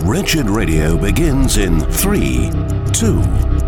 Wretched Radio begins in 3, 2,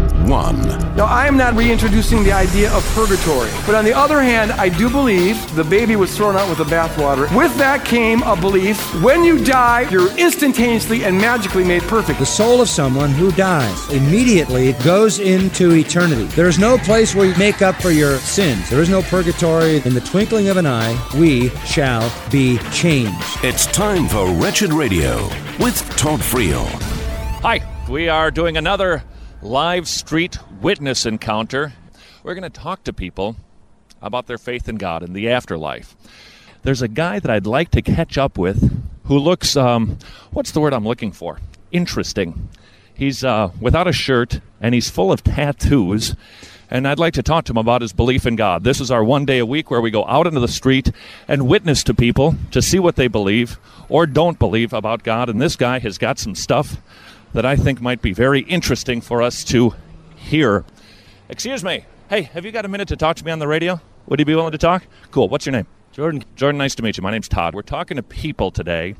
1. Now, I am not reintroducing the idea of purgatory, but on the other hand, I do believe the baby was thrown out with the bathwater. With that came a belief, when you die, you're instantaneously and magically made perfect. The soul of someone who dies immediately goes into eternity. There is no place where you make up for your sins. There is no purgatory. In the twinkling of an eye, we shall be changed. It's time for Wretched Radio with Todd Friel. Hi, we are doing another live street witness encounter. We're going to talk to people about their faith in God and the afterlife. There's a guy that I'd like to catch up with who looks, what's the word I'm looking for? Interesting. He's without a shirt, and he's full of tattoos, and I'd like to talk to him about his belief in God. This is our one day a week where we go out into the street and witness to people to see what they believe or don't believe about God, and this guy has got some stuff that I think might be very interesting for us to hear. Excuse me. Hey, have you got a minute to talk to me on the radio? Would you be willing to talk? Cool. What's your name? Jordan. Jordan, nice to meet you. My name's Todd. We're talking to people today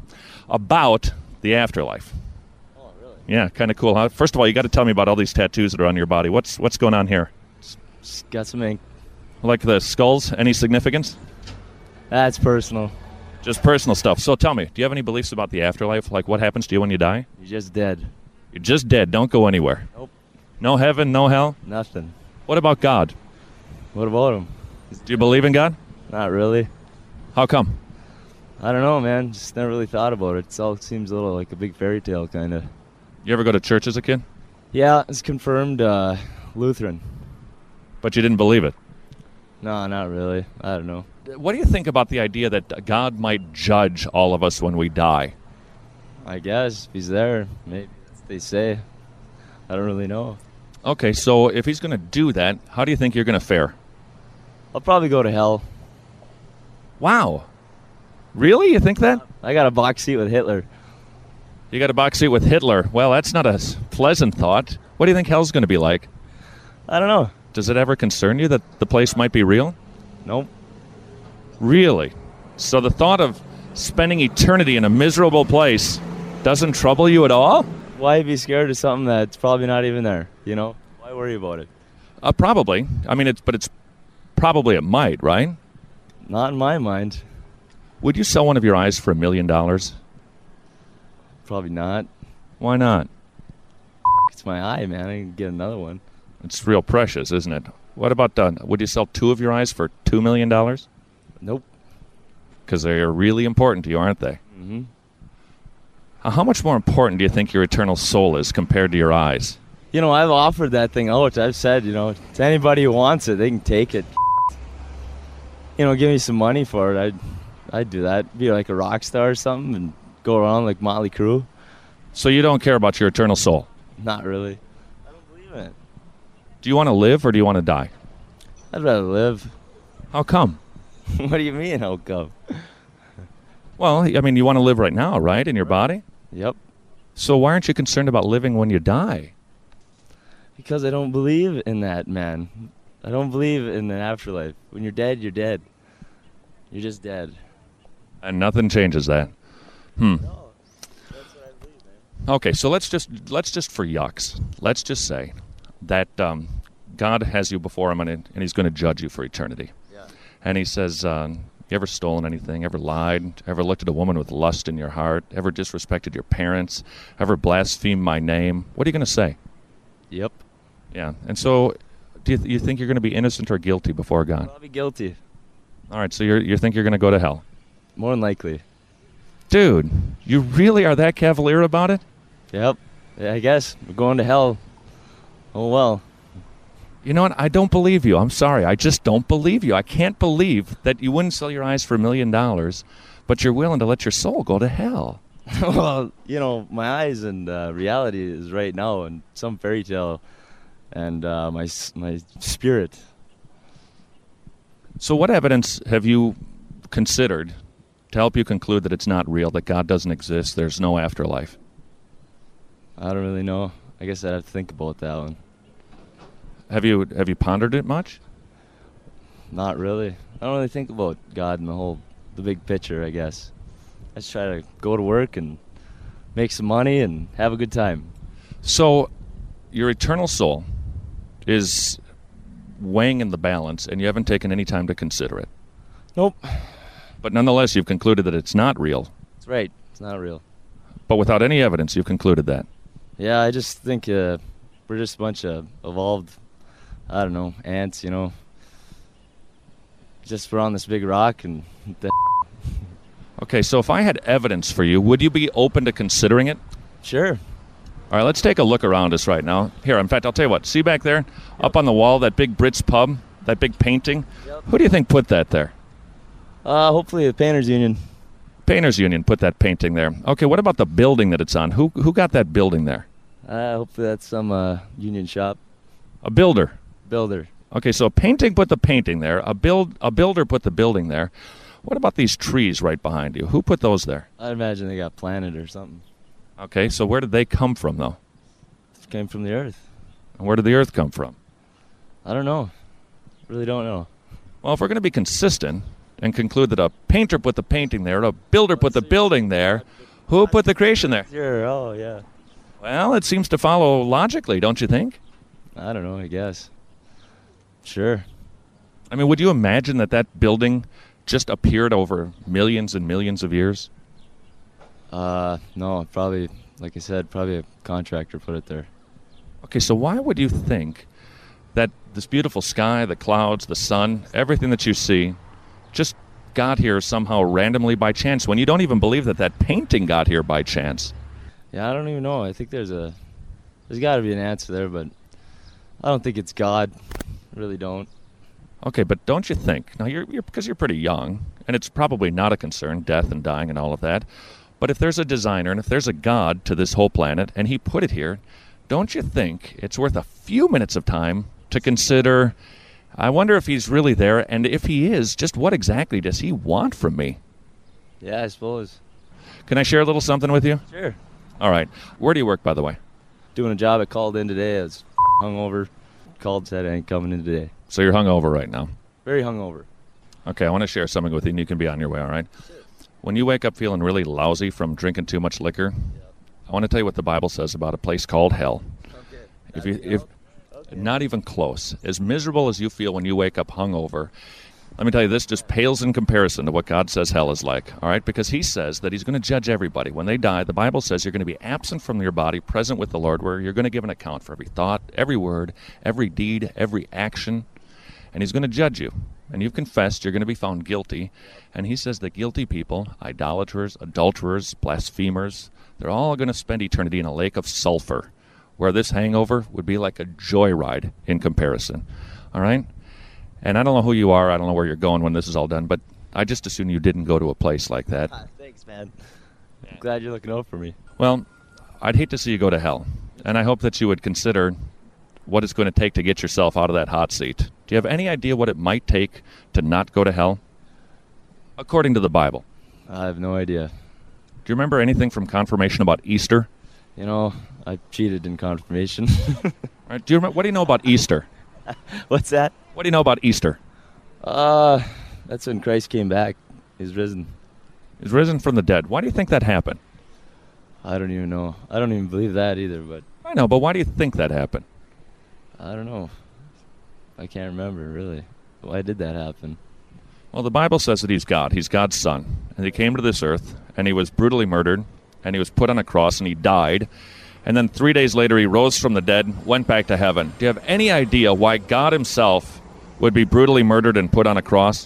about the afterlife. Oh, really? Yeah, kind of cool, huh? First of all, you got to tell me about all these tattoos that are on your body. What's going on here? Just got some ink. Like the skulls? Any significance? That's personal. Just personal stuff. So tell me, do you have any beliefs about the afterlife? Like what happens to you when you die? You're just dead. You're just dead. Don't go anywhere. Nope. No heaven, no hell? Nothing. What about God? What about him? Do you believe in God? Not really. How come? I don't know, man. Just never really thought about it. It all seems a little like a big fairy tale, kind of. You ever go to church as a kid? Yeah, it's confirmed Lutheran. But you didn't believe it? No, not really. I don't know. What do you think about the idea that God might judge all of us when we die? I guess if he's there, maybe that's what they say. I don't really know. Okay, so if he's going to do that, how do you think you're going to fare? I'll probably go to hell. Wow. Really? You think that? I got a box seat with Hitler. You got a box seat with Hitler. Well, that's not a pleasant thought. What do you think hell's going to be like? I don't know. Does it ever concern you that the place might be real? Nope. Really? So the thought of spending eternity in a miserable place doesn't trouble you at all? Why be scared of something that's probably not even there, you know? Why worry about it? Probably. I mean, it's probably it might, right? Not in my mind. Would you sell one of your eyes for $1 million? Probably not. Why not? It's my eye, man. I can get another one. It's real precious, isn't it? What about would you sell 2 of your eyes for $2 million? Nope. Because they're really important to you, aren't they? Mm-hmm. How much more important do you think your eternal soul is compared to your eyes? You know, I've offered that thing out. I've said, you know, to anybody who wants it, they can take it. You know, give me some money for it. I'd do that. Be like a rock star or something and go around like Motley Crue. So you don't care about your eternal soul? Not really. I don't believe in it. Do you want to live or do you want to die? I'd rather live. How come? What do you mean, how come? Well, I mean, you want to live right now, right, in your body? Yep. So why aren't you concerned about living when you die? Because I don't believe in that, man. I don't believe in the afterlife. When you're dead, you're dead. You're just dead. And nothing changes that. No, that's what I believe, man. Okay, so let's just for yucks, let's just say that God has you before him and he's going to judge you for eternity. Yeah. And he says, you ever stolen anything, ever lied, ever looked at a woman with lust in your heart, ever disrespected your parents, ever blasphemed my name? What are you going to say? Yep. Yeah, and so do you think you're going to be innocent or guilty before God? I'll be guilty. All right, so you think you're going to go to hell? More than likely. Dude, you really are that cavalier about it? Yep. Yeah, I guess. We're going to hell. Oh, well. You know what? I don't believe you. I'm sorry. I just don't believe you. I can't believe that you wouldn't sell your eyes for $1 million, but you're willing to let your soul go to hell. Well, you know, my eyes and reality is right now in some fairy tale, and my spirit. So what evidence have you considered to help you conclude that it's not real, that God doesn't exist, there's no afterlife? I don't really know. I guess I'd have to think about that one. Have you pondered it much? Not really. I don't really think about God and the big picture, I guess. I just try to go to work and make some money, and have a good time. So your eternal soul is weighing in the balance, and you haven't taken any time to consider it. Nope. But nonetheless, you've concluded that it's not real. That's right. It's not real. But without any evidence, you've concluded that. Yeah, I just think we're just a bunch of evolved, I don't know, ants, Just we're on this big rock and... Okay, so if I had evidence for you, would you be open to considering it? Sure. All right, let's take a look around us right now. Here, in fact, I'll tell you what. See back there? Up on the wall, that big Brits pub, that big painting? Yep. Who do you think put that there? Hopefully the Painters Union. Painters Union put that painting there. Okay, what about the building that it's on? Who got that building there? Hopefully that's some union shop. A builder. Builder. Okay, so a painting put the painting there. A builder put the building there. What about these trees right behind you? Who put those there? I'd imagine they got planted or something. Okay, so where did they come from, though? It came from the earth. And where did the earth come from? I don't know. Really don't know. Well, if we're going to be consistent and conclude that a painter put the painting there, a builder put the building there, who put the creation there? Sure, oh, yeah. Well, it seems to follow logically, don't you think? I don't know, I guess. Sure. I mean, would you imagine that building just appeared over millions and millions of years? No, probably, like I said, probably a contractor put it there. Okay, so why would you think that this beautiful sky, the clouds, the sun, everything that you see just got here somehow randomly by chance when you don't even believe that painting got here by chance? Yeah, I don't even know. I think there's got to be an answer there, but I don't think it's God. I really don't. Okay, but don't you think, now you're because you're pretty young, and it's probably not a concern, death and dying and all of that, but if there's a designer and if there's a God to this whole planet and he put it here, don't you think it's worth a few minutes of time to consider, I wonder if he's really there, and if he is, just what exactly does he want from me? Yeah, I suppose. Can I share a little something with you? Sure. All right. Where do you work, by the way? Doing a job. I called in today. I was hungover. Called, said I ain't coming in today. So you're hungover right now? Very hungover. Okay, I want to share something with you, and you can be on your way, all right? Sure. When you wake up feeling really lousy from drinking too much liquor, I want to tell you what the Bible says about a place called hell. Okay. Not even close. As miserable as you feel when you wake up hungover, let me tell you, this just pales in comparison to what God says hell is like, all right? Because he says that he's going to judge everybody. When they die, the Bible says you're going to be absent from your body, present with the Lord, where you're going to give an account for every thought, every word, every deed, every action, and he's going to judge you. And you've confessed, you're going to be found guilty. And he says that guilty people, idolaters, adulterers, blasphemers, they're all going to spend eternity in a lake of sulfur, where this hangover would be like a joyride in comparison, all right? And I don't know who you are, I don't know where you're going when this is all done, but I just assume you didn't go to a place like that. Thanks, man. I'm glad you're looking out for me. Well, I'd hate to see you go to hell, and I hope that you would consider what it's going to take to get yourself out of that hot seat. Do you have any idea what it might take to not go to hell? According to the Bible. I have no idea. Do you remember anything from confirmation about Easter? You know, I cheated in confirmation. All right, what do you know about Easter? What's that? What do you know about Easter? That's when Christ came back. He's risen. He's risen from the dead. Why do you think that happened? I don't even know. I don't even believe that either, but... I know, but why do you think that happened? I don't know. I can't remember, really. Why did that happen? Well, the Bible says that he's God. He's God's son. And he came to this earth, and he was brutally murdered, and he was put on a cross, and he died. And then 3 days later, he rose from the dead, went back to heaven. Do you have any idea why God himself would be brutally murdered and put on a cross?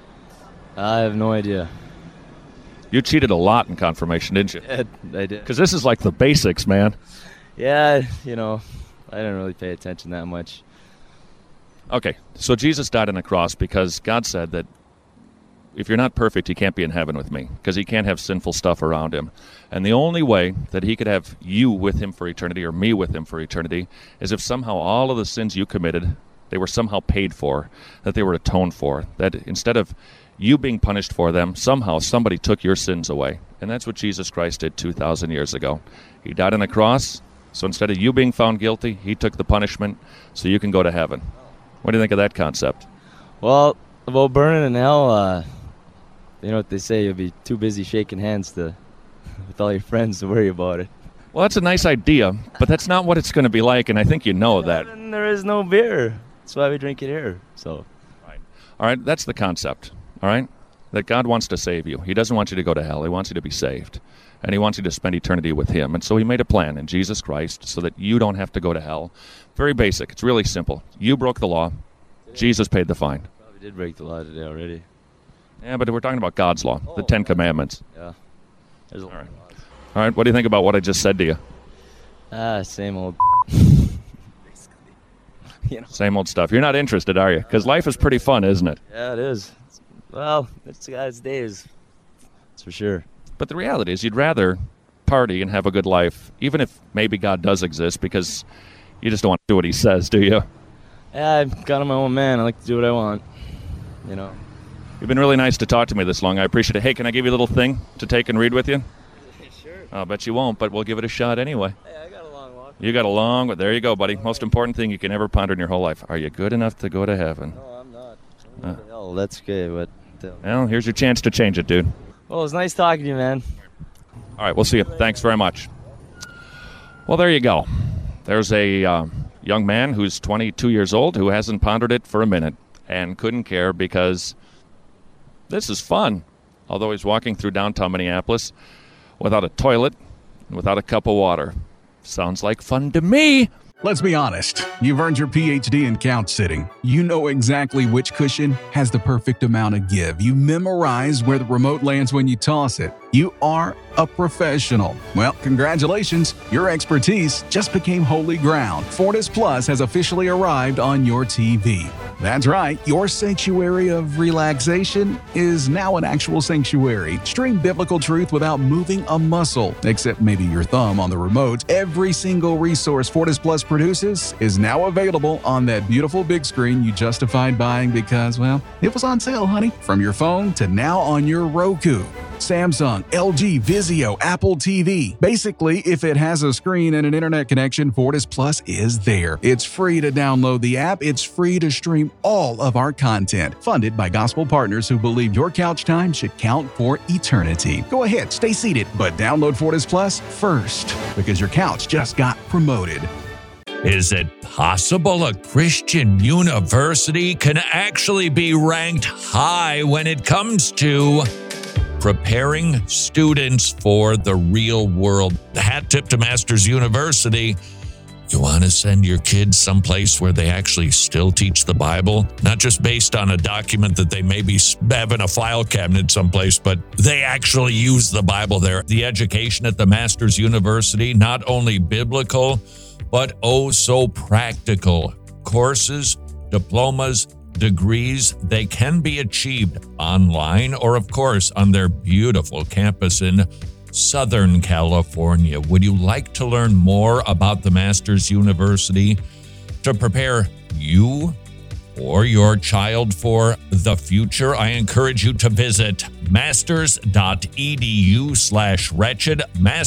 I have no idea. You cheated a lot in confirmation, didn't you? Yeah, I did. Because this is like the basics, man. Yeah, you know, I didn't really pay attention that much. Okay, so Jesus died on a cross because God said that if you're not perfect, he can't be in heaven with me, because he can't have sinful stuff around him. And the only way that he could have you with him for eternity, or me with him for eternity, is if somehow all of the sins you committed, they were somehow paid for, that they were atoned for, that instead of you being punished for them, somehow somebody took your sins away. And that's what Jesus Christ did 2,000 years ago. He died on a cross, so instead of you being found guilty, he took the punishment so you can go to heaven. What do you think of that concept? Well, about burning in hell, you know what they say, you'll be too busy shaking hands to with all your friends to worry about it. Well, that's a nice idea, but that's not what it's going to be like, and I think you know that. And there is no beer. That's why we drink it here. So, All right, that's the concept, all right? That God wants to save you. He doesn't want you to go to hell. He wants you to be saved, and he wants you to spend eternity with him. And so he made a plan in Jesus Christ so that you don't have to go to hell. Very basic. It's really simple. You broke the law. Jesus paid the fine. probably did break the law today already. Yeah, but we're talking about God's law, the Ten Commandments. Yeah. There's a lot. All right, what do you think about what I just said to you? Same old. Same old stuff. You're not interested, are you? Because life is pretty fun, isn't it? Yeah, it is. Well, it's God's days. That's for sure. But the reality is you'd rather party and have a good life, even if maybe God does exist, because you just don't want to do what he says, do you? Yeah, I'm kind of my own man. I like to do what I want, you know. You've been really nice to talk to me this long. I appreciate it. Hey, can I give you a little thing to take and read with you? Sure. I'll bet you won't, but we'll give it a shot anyway. Hey, I got a long walk. You got a long, but there you go, buddy. Most important thing you can ever ponder in your whole life. Are you good enough to go to heaven? No, I'm not. I'm going to hell. That's okay, but... Well, here's your chance to change it, dude. Well, it was nice talking to you, man. All right, we'll see you. Thanks very much. Well, there you go. There's a young man who's 22 years old who hasn't pondered it for a minute and couldn't care because this is fun. Although he's walking through downtown Minneapolis without a toilet and without a cup of water. Sounds like fun to me. Let's be honest, you've earned your PhD in couch sitting. You know exactly which cushion has the perfect amount of give. You memorize where the remote lands when you toss it. You are a professional. Well, congratulations, your expertise just became holy ground. Fortis Plus has officially arrived on your TV. That's right, your sanctuary of relaxation is now an actual sanctuary. Stream biblical truth without moving a muscle, except maybe your thumb on the remote. Every single resource Fortis Plus produces is now available on that beautiful big screen you justified buying because, well, it was on sale, honey. From your phone to now on your Roku, Samsung, LG, Vizio, Apple TV. Basically, if it has a screen and an internet connection, Fortis Plus is there. It's free to download the app. It's free to stream all of our content. Funded by gospel partners who believe your couch time should count for eternity. Go ahead, stay seated, but download Fortis Plus first because your couch just got promoted. Is it possible a Christian university can actually be ranked high when it comes to preparing students for the real world? The hat tip to Masters University. You want to send your kids someplace where they actually still teach the Bible? Not just based on a document that they maybe have in a file cabinet someplace, but they actually use the Bible there. The education at the Masters University, not only biblical, but oh so practical. Courses, diplomas, degrees, they can be achieved online or, of course, on their beautiful campus in Southern California. Would you like to learn more about the Masters University to prepare you or your child for the future? I encourage you to visit masters.edu/wretched,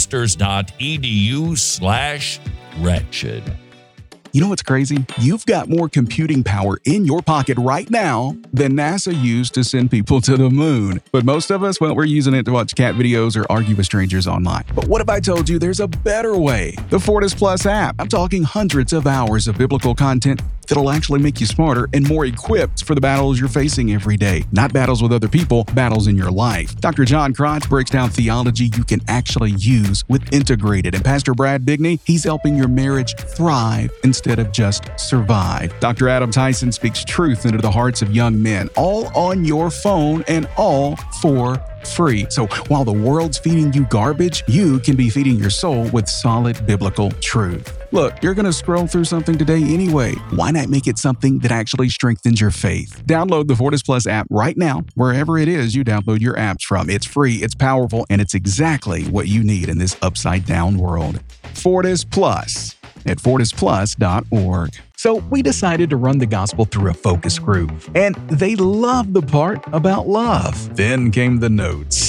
masters.edu/wretched. You know what's crazy? You've got more computing power in your pocket right now than NASA used to send people to the moon. But most of us, well, we're using it to watch cat videos or argue with strangers online. But what if I told you there's a better way? The Fortis Plus app. I'm talking hundreds of hours of biblical content that'll actually make you smarter and more equipped for the battles you're facing every day. Not battles with other people, battles in your life. Dr. John Crotch breaks down theology you can actually use with Integrated. And Pastor Brad Bigney, he's helping your marriage thrive instead of just survive. Dr. Adam Tyson speaks truth into the hearts of young men, all on your phone and all for free. So while the world's feeding you garbage, you can be feeding your soul with solid biblical truth. Look, you're going to scroll through something today anyway. Why not make it something that actually strengthens your faith? Download the Fortis Plus app right now, wherever it is you download your apps from. It's free, it's powerful, and it's exactly what you need in this upside-down world. Fortis Plus at fortisplus.org. So we decided to run the gospel through a focus group, and they loved the part about love. Then came the notes.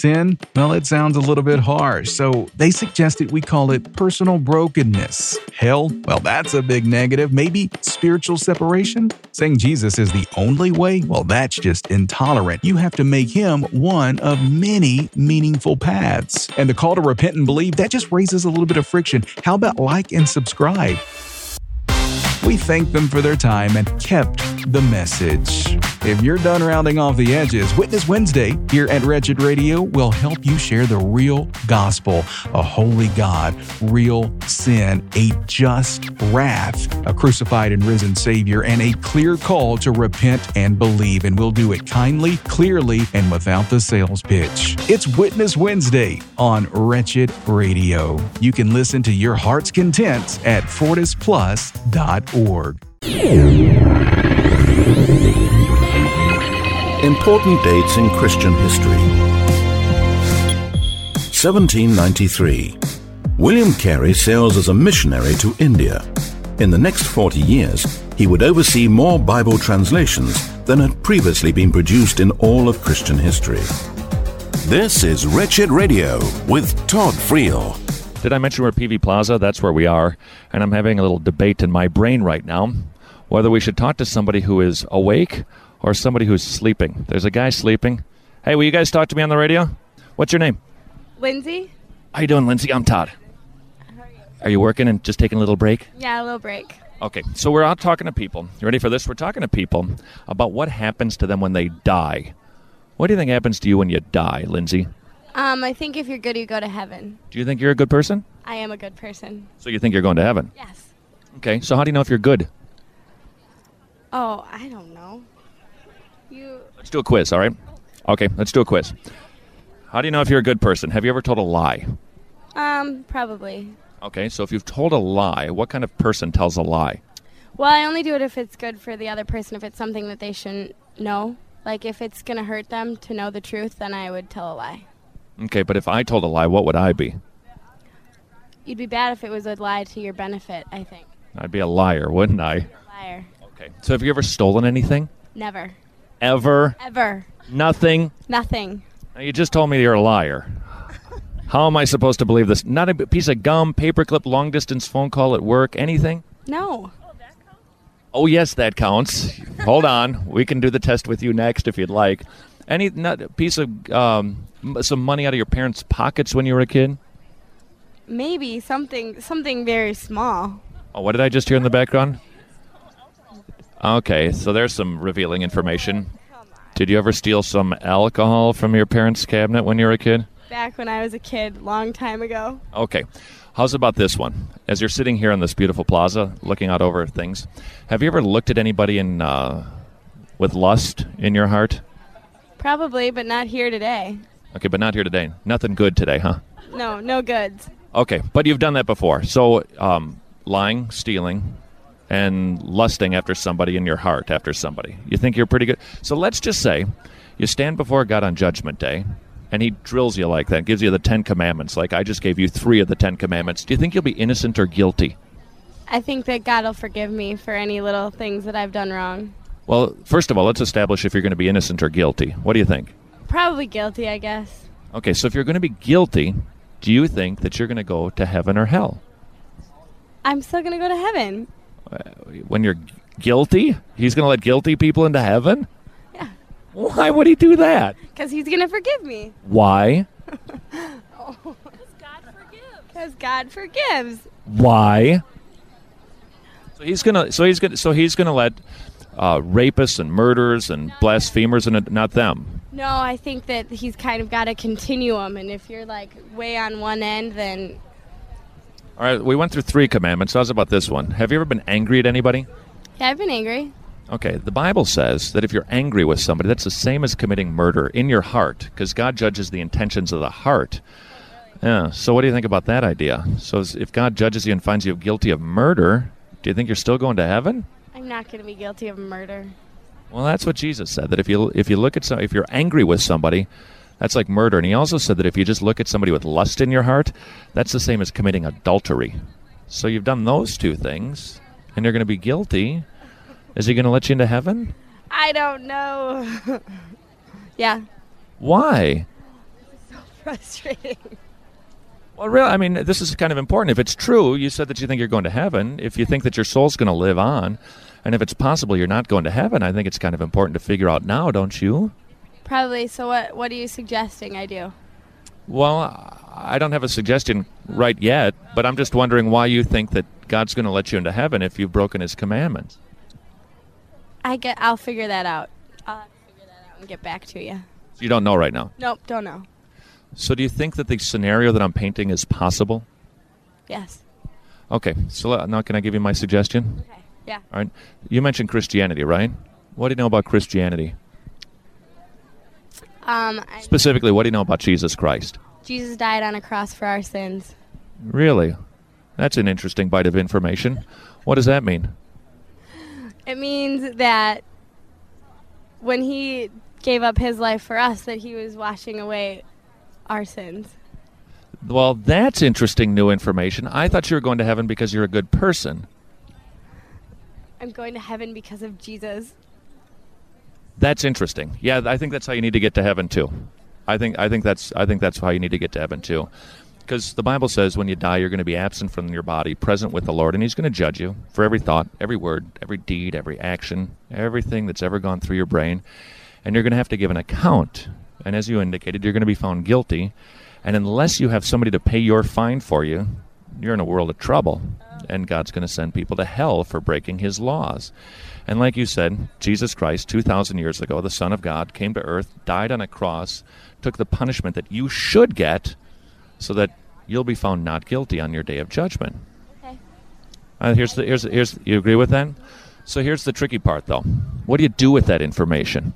sin? Well, it sounds a little bit harsh, so they suggested we call it personal brokenness. Hell? Well, that's a big negative. Maybe spiritual separation? Saying Jesus is the only way? Well, that's just intolerant. You have to make him one of many meaningful paths. And the call to repent and believe, that just raises a little bit of friction. How about like and subscribe? We thank them for their time and kept the message. If you're done rounding off the edges, Witness Wednesday here at Wretched Radio will help you share the real gospel, a holy God, real sin, a just wrath, a crucified and risen Savior, and a clear call to repent and believe. And we'll do it kindly, clearly, and without the sales pitch. It's Witness Wednesday on Wretched Radio. You can listen to your heart's content at FortisPlus.org. Important dates in Christian history. 1793. William Carey sails as a missionary to India. In the next 40 years, he would oversee more Bible translations than had previously been produced in all of Christian history. This is Wretched Radio with Todd Friel. Did I mention we're at PV Plaza? That's where we are. And I'm having a little debate in my brain right now whether we should talk to somebody who is awake or somebody who's sleeping. There's a guy sleeping. Hey, will you guys talk to me on the radio? What's your name? Lindsay. How you doing, Lindsay? I'm Todd. How are you? Are you working and just taking a little break? Yeah, a little break. Okay, so we're out talking to people. You ready for this? We're talking to people about what happens to them when they die. What do you think happens to you when you die, Lindsay? I think if you're good, you go to heaven. Do you think you're a good person? I am a good person. So you think you're going to heaven? Yes. Okay, so how do you know if you're good? Oh, I don't know. Let's do a quiz, all right? Okay, let's do a quiz. How do you know if you're a good person? Have you ever told a lie? Probably. Okay, so if you've told a lie, what kind of person tells a lie? Well, I only do it if it's good for the other person, if it's something that they shouldn't know. Like, if it's going to hurt them to know the truth, then I would tell a lie. Okay, but if I told a lie, what would I be? You'd be bad if it was a lie to your benefit, I think. I'd be a liar, wouldn't I? A liar. Okay, so have you ever stolen anything? Never. Ever? Ever. Nothing? Nothing. Now, you just told me you're a liar. How am I supposed to believe this? Not a piece of gum, paperclip, long-distance phone call at work, anything? No. Oh, yes, that counts. Hold on. We can do the test with you next if you'd like. Not a piece of some money out of your parents' pockets when you were a kid? Maybe something very small. Oh, what did I just hear in the background? Okay, so there's some revealing information. Did you ever steal some alcohol from your parents' cabinet when you were a kid? Back when I was a kid, long time ago. Okay. How's about this one? As you're sitting here on this beautiful plaza, looking out over things, have you ever looked at anybody with lust in your heart? Probably, but not here today. Okay, but not here today. Nothing good today, huh? No goods. Okay, but you've done that before. So, lying, stealing, and lusting after somebody in your heart after somebody. You think you're pretty good? So let's just say you stand before God on Judgment Day, and he drills you like that, gives you the 10 Commandments, like I just gave you 3 of the 10 Commandments. Do you think you'll be innocent or guilty? I think that God will forgive me for any little things that I've done wrong. Well, first of all, let's establish if you're going to be innocent or guilty. What do you think? Probably guilty, I guess. Okay, so if you're going to be guilty, do you think that you're going to go to heaven or hell? I'm still going to go to heaven. When you're guilty? He's going to let guilty people into heaven? Yeah. Why would he do that? Because he's going to forgive me. Why? Because God forgives. Why? So he's gonna let rapists and murderers and blasphemers and not them. No, I think that he's kind of got a continuum, and if you're like way on one end, then. All right, we went through 3 commandments. How's about this one? Have you ever been angry at anybody? Yeah, I've been angry. Okay, the Bible says that if you're angry with somebody, that's the same as committing murder in your heart, because God judges the intentions of the heart. Yeah, so what do you think about that idea? So if God judges you and finds you guilty of murder, do you think you're still going to heaven? I'm not going to be guilty of murder. Well, that's what Jesus said, that if you look at if you're angry with somebody, that's like murder. And he also said that if you just look at somebody with lust in your heart, that's the same as committing adultery. So you've done those 2 things, and you're going to be guilty. Is he going to let you into heaven? I don't know. Yeah. Why? So frustrating. Well, really, I mean, this is kind of important. If it's true, you said that you think you're going to heaven. If you think that your soul's going to live on, and if it's possible you're not going to heaven, I think it's kind of important to figure out now, don't you? Probably. So what are you suggesting I do? Well, I don't have a suggestion right yet, but I'm just wondering why you think that God's going to let you into heaven if you've broken his commandments. I'll figure that out. I'll have to figure that out and get back to you. So you don't know right now? Nope, don't know. So do you think that the scenario that I'm painting is possible? Yes. Okay, so now can I give you my suggestion? Okay, yeah. All right. You mentioned Christianity, right? What do you know about Christianity? Specifically, what do you know about Jesus Christ? Jesus died on a cross for our sins. Really? That's an interesting bite of information. What does that mean? It means that when he gave up his life for us, that he was washing away our sins. Well, that's interesting new information. I thought you were going to heaven because you're a good person. I'm going to heaven because of Jesus. That's interesting. Yeah, I think that's how you need to get to heaven too. I think that's how you need to get to heaven too. Because the Bible says when you die, you're going to be absent from your body, present with the Lord, and he's going to judge you for every thought, every word, every deed, every action, everything that's ever gone through your brain. And you're going to have to give an account. And as you indicated, you're going to be found guilty. And unless you have somebody to pay your fine for you, you're in a world of trouble. And God's going to send people to hell for breaking his laws. And like you said, Jesus Christ, 2,000 years ago, the Son of God, came to earth, died on a cross, took the punishment that you should get so that you'll be found not guilty on your day of judgment. Okay. Here's you agree with that? So here's the tricky part, though. What do you do with that information?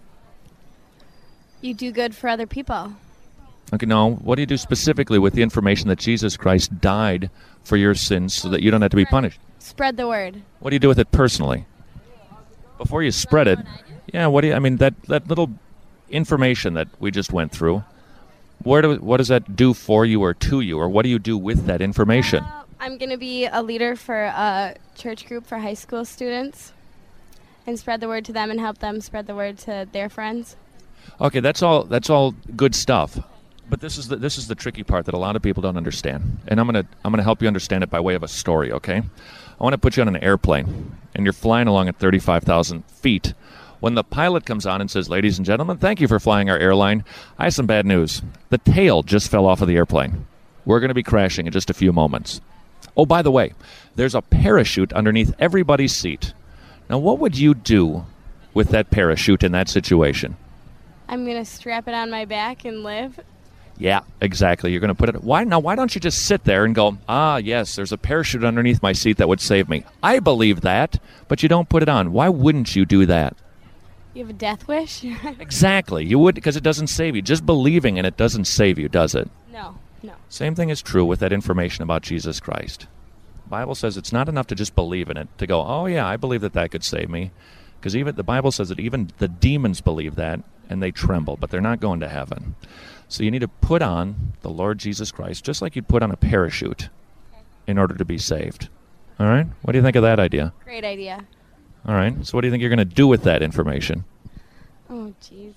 You do good for other people. Okay, no. What do you do specifically with the information that Jesus Christ died for your sins so that you don't have to be punished? Spread the word. What do you do with it personally? Before you spread it, yeah, that little information that we just went through, what does that do for you or to you, or what do you do with that information? I'm going to be a leader for a church group for high school students and spread the word to them and help them spread the word to their friends. Okay, that's all good stuff. But this is the tricky part that a lot of people don't understand. And I'm gonna help you understand it by way of a story, okay? I want to put you on an airplane, and you're flying along at 35,000 feet. When the pilot comes on and says, "Ladies and gentlemen, thank you for flying our airline. I have some bad news. The tail just fell off of the airplane. We're going to be crashing in just a few moments. Oh, by the way, there's a parachute underneath everybody's seat." Now, what would you do with that parachute in that situation? I'm going to strap it on my back and live. Yeah, exactly. You're going to put it... Why don't you just sit there and go, yes, there's a parachute underneath my seat that would save me. I believe that, but you don't put it on. Why wouldn't you do that? You have a death wish? Exactly. You would, because it doesn't save you. Just believing in it doesn't save you, does it? No. Same thing is true with that information about Jesus Christ. The Bible says it's not enough to just believe in it, to go, oh yeah, I believe that could save me. Because even the Bible says that even the demons believe that, and they tremble, but they're not going to heaven. So you need to put on the Lord Jesus Christ, just like you'd put on a parachute in order to be saved. All right? What do you think of that idea? Great idea. All right. So what do you think you're going to do with that information? Oh, jeez.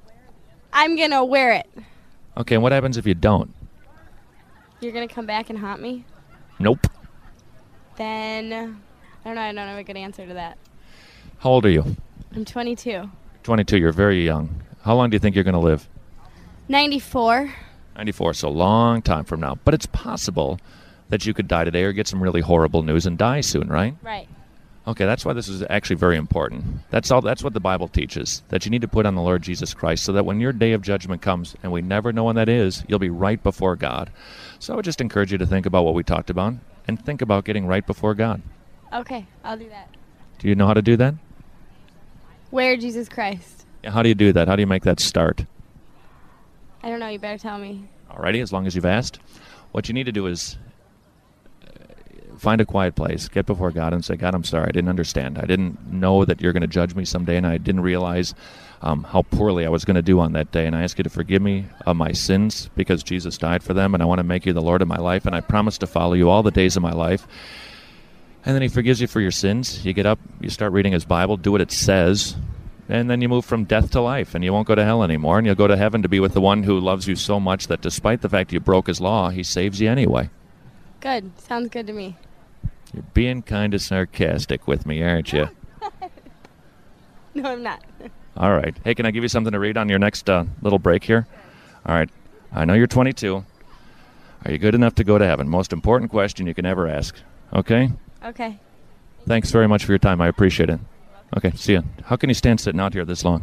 I'm going to wear it. Okay, and what happens if you don't? You're going to come back and haunt me? Nope. Then, I don't have a good answer to that. How old are you? I'm 22. 22, you're very young. How long do you think you're going to live? 94. 94, so a long time from now. But it's possible that you could die today or get some really horrible news and die soon, right? Right. Okay, that's why this is actually very important. That's what the Bible teaches, that you need to put on the Lord Jesus Christ so that when your day of judgment comes, and we never know when that is, you'll be right before God. So I would just encourage you to think about what we talked about and think about getting right before God. Okay, I'll do that. Do you know how to do that? Wear Jesus Christ. Yeah, how do you do that? How do you make that start? I don't know. You better tell me. Alrighty, as long as you've asked. What you need to do is find a quiet place, get before God and say, God, I'm sorry, I didn't understand. I didn't know that you're going to judge me someday, and I didn't realize how poorly I was going to do on that day. And I ask you to forgive me of my sins because Jesus died for them, and I want to make you the Lord of my life, and I promise to follow you all the days of my life. And then he forgives you for your sins. You get up, you start reading his Bible, do what it says, And then you move from death to life, and you won't go to hell anymore, and you'll go to heaven to be with the one who loves you so much that despite the fact you broke his law, he saves you anyway. Good. Sounds good to me. You're being kind of sarcastic with me, aren't you? No, I'm not. All right. Hey, can I give you something to read on your next little break here? All right. I know you're 22. Are you good enough to go to heaven? Most important question you can ever ask. Okay? Okay. Thanks very much for your time. I appreciate it. Okay, see ya. How can you stand sitting out here this long?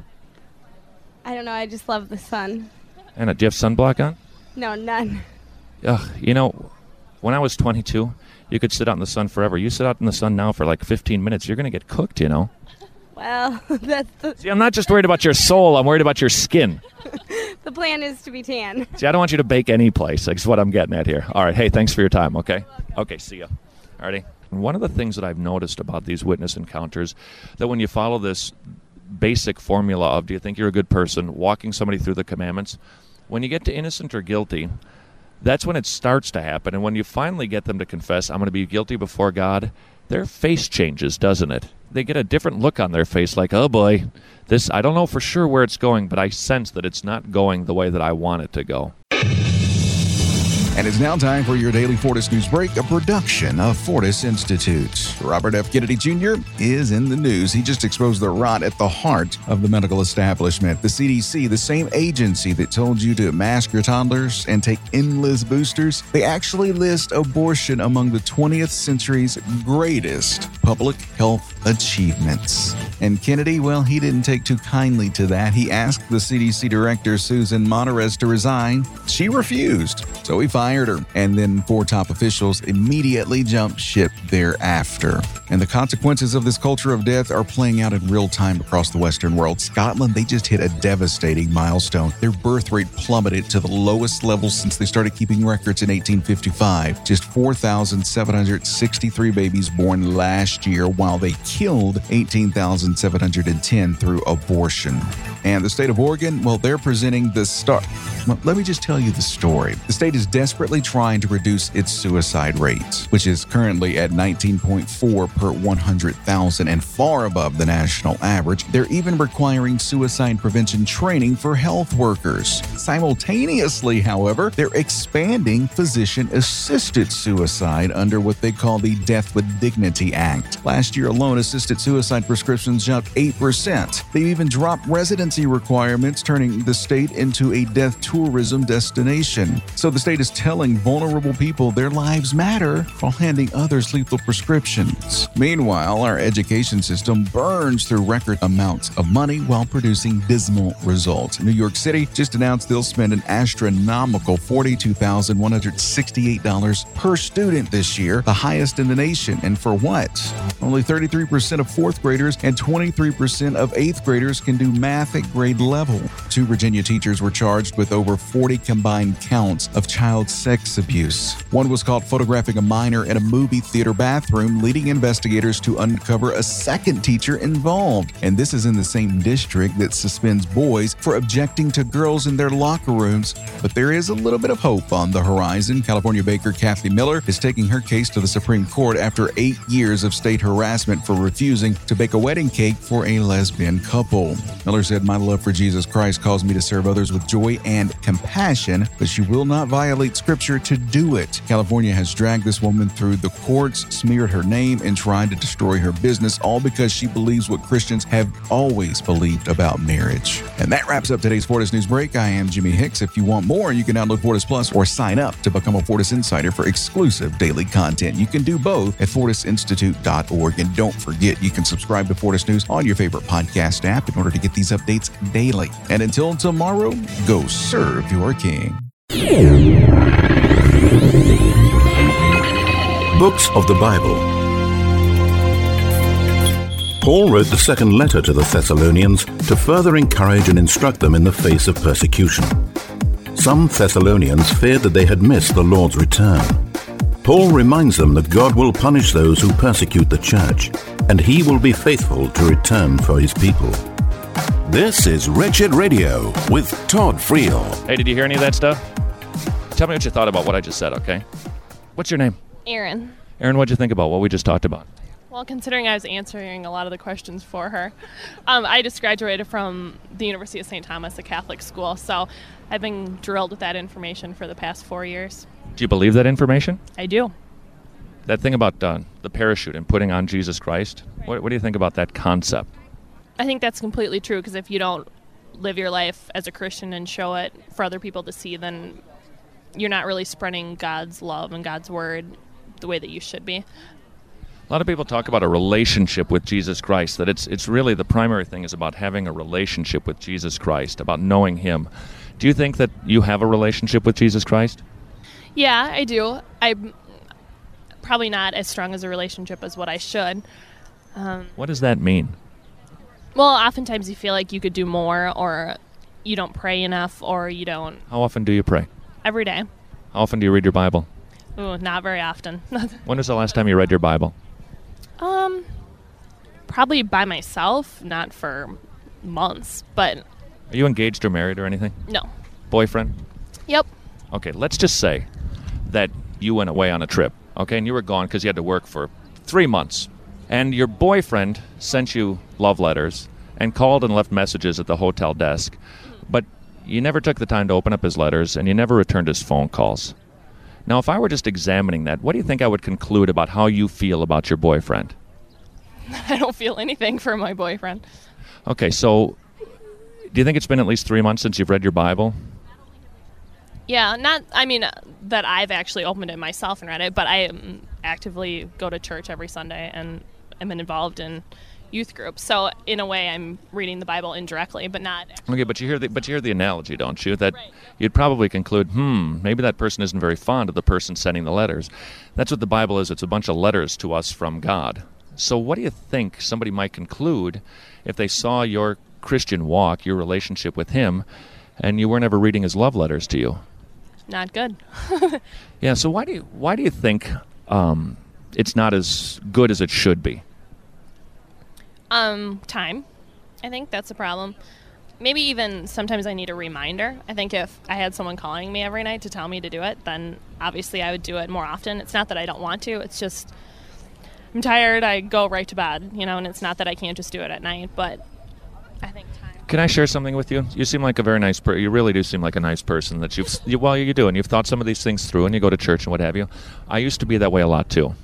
I don't know. I just love the sun. Anna, do you have sunblock on? No, none. Ugh, you know, when I was 22, you could sit out in the sun forever. You sit out in the sun now for like 15 minutes, you're going to get cooked, you know. Well, that's the... See, I'm not just worried about your soul, I'm worried about your skin. The plan is to be tan. See, I don't want you to bake any place. That's what I'm getting at here. All right, hey, thanks for your time, okay? Okay, see ya. All righty. One of the things that I've noticed about these witness encounters, that when you follow this basic formula of do you think you're a good person, walking somebody through the commandments, when you get to innocent or guilty, that's when it starts to happen. And when you finally get them to confess, I'm going to be guilty before God, their face changes, doesn't it? They get a different look on their face, like, oh boy, this, I don't know for sure where it's going, but I sense that it's not going the way that I want it to go. And it's now time for your daily Fortis News Break, a production of Fortis Institute. Robert F. Kennedy Jr. is in the news. He just exposed the rot at the heart of the medical establishment. The CDC, the same agency that told you to mask your toddlers and take endless boosters, they actually list abortion among the 20th century's greatest public health achievements. And Kennedy, well, he didn't take too kindly to that. He asked the CDC director, Susan Monterez, to resign. She refused, so he fired her. And then 4 top officials immediately jumped ship thereafter. And the consequences of this culture of death are playing out in real time across the Western world. Scotland, they just hit a devastating milestone. Their birth rate plummeted to the lowest level since they started keeping records in 1855. Just 4,763 babies born last year, while they killed 18,710 through abortion. And the state of Oregon, well, they're presenting the start. Well, let me just tell you the story. The state is desperately trying to reduce its suicide rate, which is currently at 19.4 per 100,000 and far above the national average. They're even requiring suicide prevention training for health workers. Simultaneously, however, they're expanding physician-assisted suicide under what they call the Death with Dignity Act. Last year alone, assisted suicide prescriptions jumped 8%. They've even dropped residency requirements, turning the state into a death tourism destination. So the state is telling vulnerable people their lives matter while handing others lethal prescriptions. Meanwhile, our education system burns through record amounts of money while producing dismal results. New York City just announced they'll spend an astronomical $42,168 per student this year, the highest in the nation. And for what? Only 33% of 4th graders and 23% of 8th graders can do math at grade level. 2 Virginia teachers were charged with over 40 combined counts of child sex abuse. One was caught photographing a minor in a movie theater bathroom, leading investigators to uncover a second teacher involved. And this is in the same district that suspends boys for objecting to girls in their locker rooms. But there is a little bit of hope on the horizon. California baker Kathy Miller is taking her case to the Supreme Court after 8 years of state harassment for refusing to bake a wedding cake for a lesbian couple. Miller said, "My love for Jesus Christ calls me to serve others with joy and compassion, but she will not violate scripture to do it." California has dragged this woman through the courts, smeared her name, and tried to destroy her business, all because she believes what Christians have always believed about marriage. And that wraps up today's Fortis News Break. I am Jimmy Hicks. If you want more, you can download Fortis Plus or sign up to become a Fortis Insider for exclusive daily content. You can do both at fortisinstitute.org. And don't forget, you can subscribe to Fortis News on your favorite podcast app in order to get these updates daily. And until tomorrow, go serve your King. Books of the Bible. Paul wrote the second letter to the Thessalonians to further encourage and instruct them in the face of persecution. Some Thessalonians feared that they had missed the Lord's return. Paul reminds them that God will punish those who persecute the church, and he will be faithful to return for his people. This is Wretched Radio with Todd Friel. Hey, did you hear any of that stuff? Tell me what you thought about what I just said, okay? What's your name? Aaron. Aaron, what'd you think about what we just talked about? Well, considering I was answering a lot of the questions for her, I just graduated from the University of St. Thomas, a Catholic school, so I've been drilled with that information for the past 4 years. Do you believe that information? I do. That thing about the parachute and putting on Jesus Christ, what do you think about that concept? I think that's completely true, because if you don't live your life as a Christian and show it for other people to see, then you're not really spreading God's love and God's word the way that you should be. A lot of people talk about a relationship with Jesus Christ, that it's really the primary thing is about having a relationship with Jesus Christ, about knowing Him. Do you think that you have a relationship with Jesus Christ? Yeah, I do. I'm probably not as strong as a relationship as what I should. What does that mean? Well, oftentimes you feel like you could do more, or you don't pray enough, or you don't. How often do you pray? Every day. How often do you read your Bible? Ooh, not very often. When was the last time you read your Bible? Probably by myself, not for months, but... Are you engaged or married or anything? No. Boyfriend? Yep. Okay, let's just say that you went away on a trip, okay, and you were gone because you had to work for 3 months, and your boyfriend sent you love letters and called and left messages at the hotel desk, but you never took the time to open up his letters, and you never returned his phone calls. Now, if I were just examining that, what do you think I would conclude about how you feel about your boyfriend? I don't feel anything for my boyfriend. Okay, so do you think it's been at least 3 months since you've read your Bible? Yeah, that I've actually opened it myself and read it, but I actively go to church every Sunday and am involved in youth groups. So in a way, I'm reading the Bible indirectly, but not. Okay, but you hear the analogy, don't you? That you'd probably conclude, maybe that person isn't very fond of the person sending the letters. That's what the Bible is. It's a bunch of letters to us from God. So what do you think somebody might conclude if they saw your Christian walk, your relationship with Him, and you weren't ever reading His love letters to you? Not good. Yeah. So why do you think it's not as good as it should be? Time. I think that's a problem. Maybe even sometimes I need a reminder. I think if I had someone calling me every night to tell me to do it, then obviously I would do it more often. It's not that I don't want to. It's just I'm tired. I go right to bed, and it's not that I can't just do it at night, but I think time. Can I share something with you? You seem like a very nice person. You really do seem like a nice person that you do, and you've thought some of these things through, and you go to church and what have you. I used to be that way a lot too.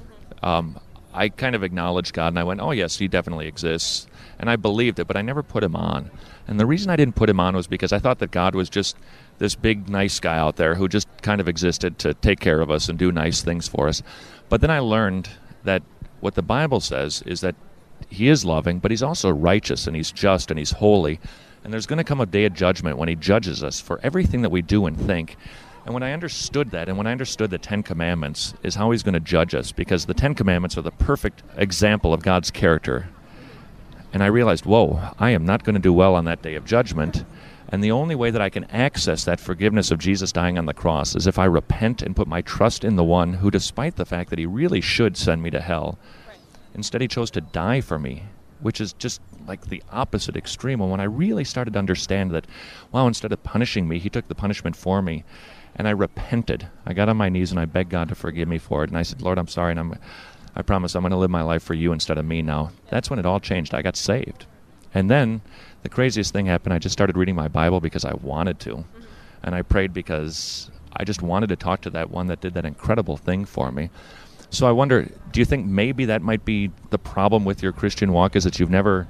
I kind of acknowledged God, and I went, oh, yes, He definitely exists. And I believed it, but I never put Him on. And the reason I didn't put Him on was because I thought that God was just this big, nice guy out there who just kind of existed to take care of us and do nice things for us. But then I learned that what the Bible says is that He is loving, but He's also righteous, and He's just, and He's holy. And there's going to come a day of judgment when He judges us for everything that we do and think. And when I understood that, and when I understood the Ten Commandments is how He's going to judge us, because the Ten Commandments are the perfect example of God's character, and I realized, whoa, I am not going to do well on that day of judgment, and the only way that I can access that forgiveness of Jesus dying on the cross is if I repent and put my trust in the one who, despite the fact that He really should send me to hell, instead He chose to die for me, which is just like the opposite extreme. And when I really started to understand that, wow, instead of punishing me, He took the punishment for me, and I repented. I got on my knees and I begged God to forgive me for it. And I said, Lord, I'm sorry, and I promise I'm going to live my life for You instead of me now. That's when it all changed. I got saved. And then the craziest thing happened. I just started reading my Bible because I wanted to. And I prayed because I just wanted to talk to that one that did that incredible thing for me. So I wonder, do you think maybe that might be the problem with your Christian walk, is that you've never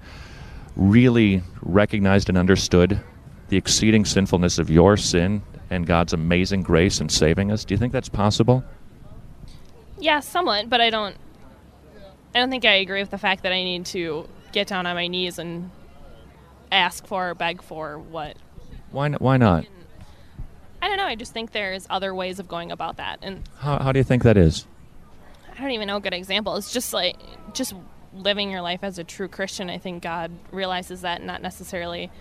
really recognized and understood the exceeding sinfulness of your sin and God's amazing grace in saving us? Do you think that's possible? Yeah, somewhat, but I don't think I agree with the fact that I need to get down on my knees and ask for or beg for what. Why not? I don't know. I just think there's other ways of going about that. And how do you think that is? I don't even know a good example. It's just living your life as a true Christian. I think God realizes that, not necessarily.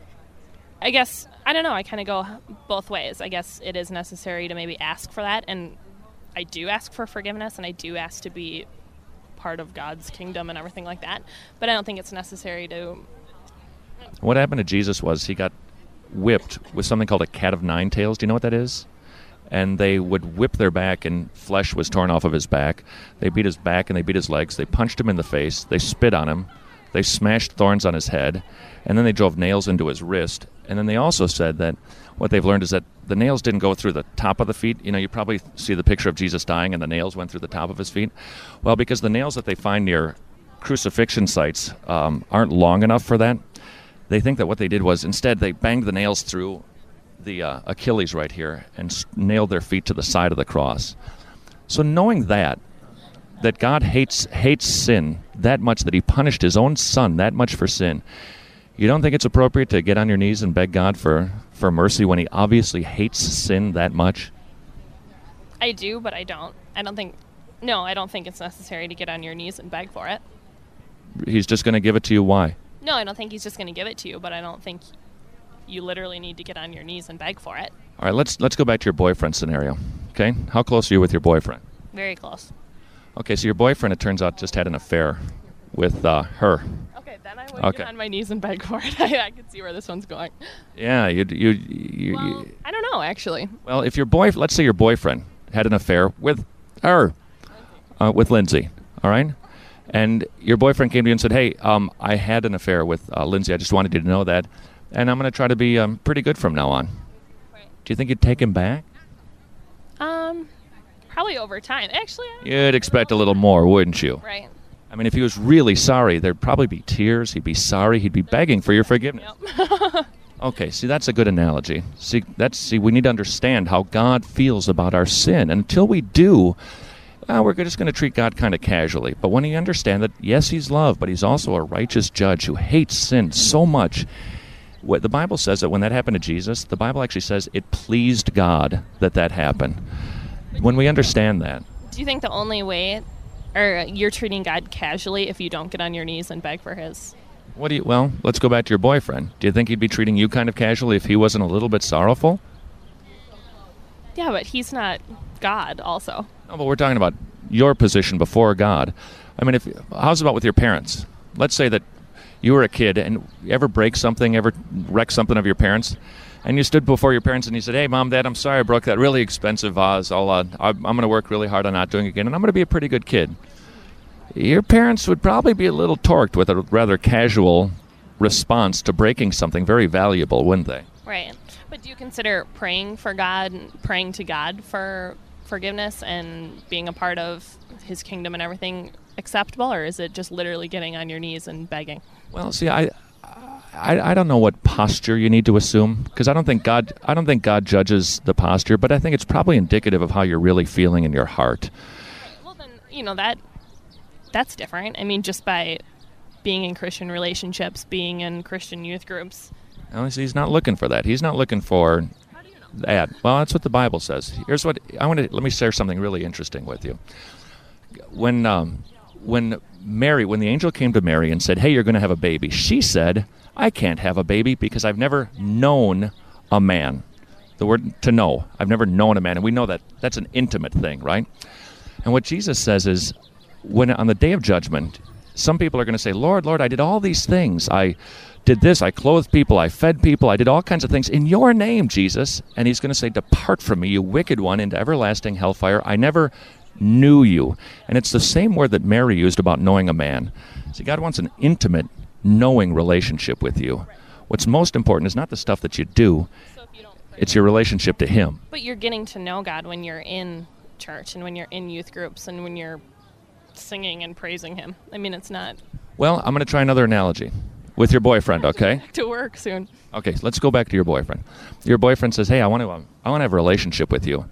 I guess, I don't know, I kind of go both ways. I guess it is necessary to maybe ask for that, and I do ask for forgiveness, and I do ask to be part of God's kingdom and everything like that, but I don't think it's necessary to... What happened to Jesus was He got whipped with something called a cat of nine tails. Do you know what that is? and they would whip their back, and flesh was torn off of his back. They beat his back, and they beat his legs. They punched him in the face. They spit on him. They smashed thorns on his head, and then they drove nails into his wrist. And then they also said that what they've learned is that the nails didn't go through the top of the feet. You know, you probably see the picture of Jesus dying, and the nails went through the top of his feet. Well, because the nails that they find near crucifixion sites aren't long enough for that, they think that what they did was instead they banged the nails through the Achilles right here and nailed their feet to the side of the cross. So knowing that God hates sin that much, that he punished his own son that much for sin, you don't think it's appropriate to get on your knees and beg God for mercy when he obviously hates sin that much? I do, but I don't. I don't think it's necessary to get on your knees and beg for it. He's just going to give it to you? Why? No, I don't think he's just going to give it to you, but I don't think you literally need to get on your knees and beg for it. All right, let's go back to your boyfriend scenario, okay? How close are you with your boyfriend? Very close. Okay, so your boyfriend, it turns out, just had an affair with her. Okay, then I would get on my knees and beg for it. I can see where this one's going. Yeah, I don't know, actually. Well, if let's say your boyfriend had an affair with her, with Lindsay, all right? And your boyfriend came to you and said, hey, I had an affair with Lindsay. I just wanted you to know that. And I'm going to try to be pretty good from now on. Right. Do you think you'd take him back? Probably over time. Actually, you'd expect a little more, wouldn't you? Right. I mean, if he was really sorry, there'd probably be tears. He'd be sorry. He'd be begging for your forgiveness. Yep. Okay, see, that's a good analogy. See, we need to understand how God feels about our sin. And until we do, we're just going to treat God kind of casually. But when you understand that, yes, he's love, but he's also a righteous judge who hates sin so much. What the Bible says that when that happened to Jesus, the Bible actually says it pleased God that happened. When we understand that. Do you think the only way, or you're treating God casually if you don't get on your knees and beg for his? Well, let's go back to your boyfriend. Do you think he'd be treating you kind of casually if he wasn't a little bit sorrowful? Yeah, but he's not God also. No, but we're talking about your position before God. I mean, how's about with your parents? Let's say that you were a kid and you ever break something, ever wreck something of your parents, and you stood before your parents and you said, hey, Mom, Dad, I'm sorry I broke that really expensive vase. I'm going to work really hard on not doing it again, and I'm going to be a pretty good kid. Your parents would probably be a little torqued with a rather casual response to breaking something very valuable, wouldn't they? Right. But do you consider praying for God, praying to God for forgiveness and being a part of his kingdom and everything acceptable, or is it just literally getting on your knees and begging? Well, see, I don't know what posture you need to assume, because I don't think God judges the posture, but I think it's probably indicative of how you're really feeling in your heart. Well, then, that's different. I mean, just by being in Christian relationships, being in Christian youth groups. He's not looking for that. He's not looking for that. Well, that's what the Bible says. Here's what let me share something really interesting with you. When the angel came to Mary and said, hey, you're going to have a baby, she said, I can't have a baby because I've never known a man. The word to know. I've never known a man. And we know that that's an intimate thing, right? And what Jesus says is, when on the day of judgment, some people are going to say, Lord, Lord, I did all these things. I did this. I clothed people. I fed people. I did all kinds of things in your name, Jesus. And he's going to say, depart from me, you wicked one, into everlasting hellfire. I never knew you. And it's the same word that Mary used about knowing a man. See, God wants an intimate, knowing relationship with you. What's most important is not the stuff that you do. It's your relationship to him. But you're getting to know God when you're in church and when you're in youth groups and when you're singing and praising him. I mean, it's not... Well, I'm going to try another analogy with your boyfriend, okay? Back to work soon. Okay, so let's go back to your boyfriend. Your boyfriend says, hey, I want to have a relationship with you.